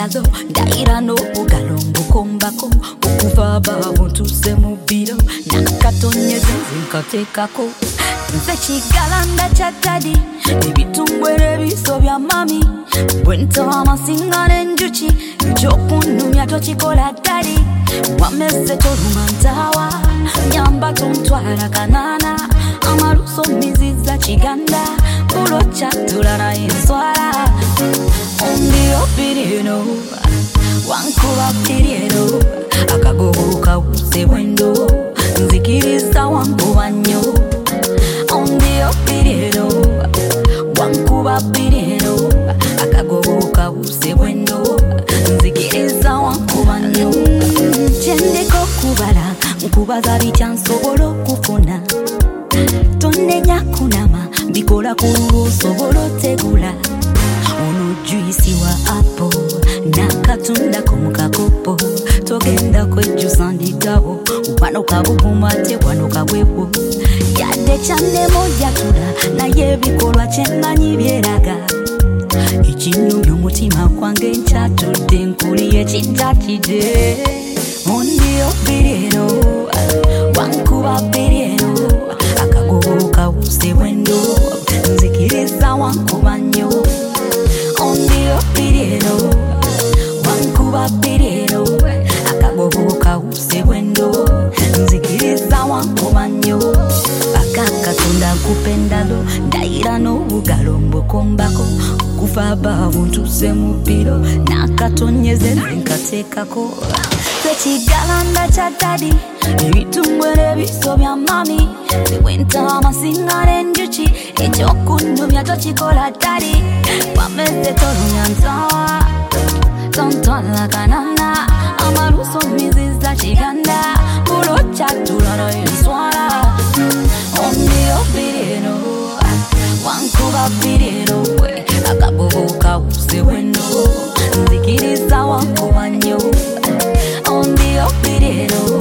kupendalo ndaira n'obugalo mbukombako okuva abaabo ntuuse mu biro nakatonyeze nkateekako nze kigalanda kya dadi ebitumbwere ebiso bya mami bwe ntawa amasinga n'enjuki ekyokunnumya tokikola dadi wameze toluma ntaawa nyamba tontwala kanaana amaluso miziza kiganda bulo kyatula naye nswala ondiyo birino wankuba birino akagogo kawuse bwendo nzikiriza wankuba nnyo ondiyo birino wankuba birino akagogo kawuse bwendo nzikiriza wankuba nnyo kyendeko kubala nkubaza bityansobola okufuna tonnenya kunama bikola kululu osobola otegula ono juisi wa apo nakatundako mu kakopo togenda kwejjusa ndigabo wano kabuguma ate wano kabwebwo yadde kyannemo jatula naye ebikolwa kyemmanyi byeraga ekinnumya omutima gwange nkyatudde nkuliye kintakidde ondiyo birino wankuba birino akagogo kawuse bwendo nzikiriza wankuba nnyo ondiyo birino wankuba birino akagogo kawuse bwendo nzikiriza wankuba nnyo akakatunda kupendalo ndaira n'obugalo mbukombako okuva abaabo ntuuse mu biro nakatonyeze nkateekako tekigalanda kya dadi ebitumbwere ebiso bya mami tewenta amasinga n'enjuki ekyokunnumya tokikola dadi wameze tolumya ntaawa tontwala kanaana amaluso miziza kiganda bulo kyatula naye nswala ondiyo birino wankuba birino akagogo kawuse bwendo nzikiriza wankuba nnyo ondiyo birino